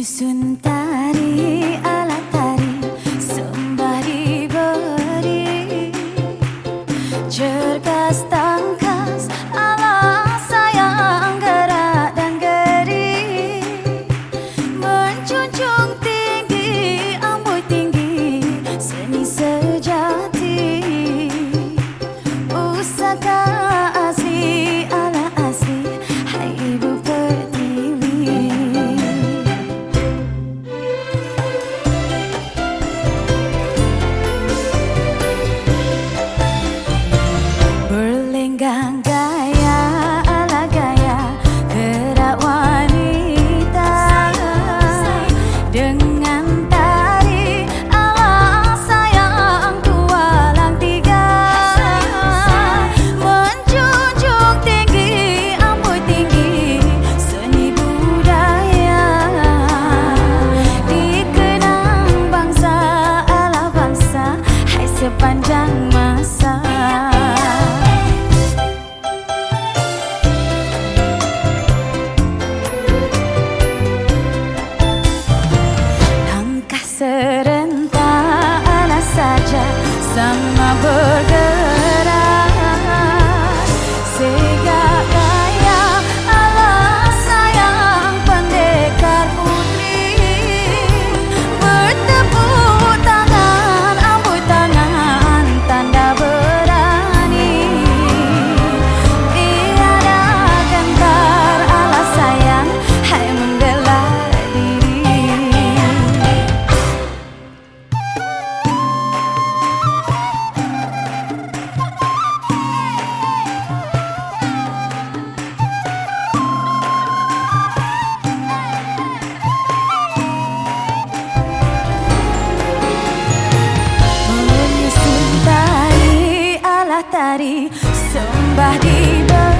Menyusun tari ala tari sembah diberi, cergas tangkas ala sayang gerak dan geri, menjunjung tinggi amboi tinggi seni sejati, pusaka asli ala asli hai ibu pertiwi. Berlenggang gaya ala gaya gerak wanita, dengan tari ala sayang tualang tiga, menjunjung tinggi amboi tinggi seni budaya, dikenang bangsa ala bangsa hai sepanjang masa. Serentak ala saja sama bergerak, segak gaya ala sayang pendekar putri, bertepuk tangan amboi tangan tanda berani, tiada gentar ala sayang hai membela diri. Menyusun tari ala tari sembah diberi,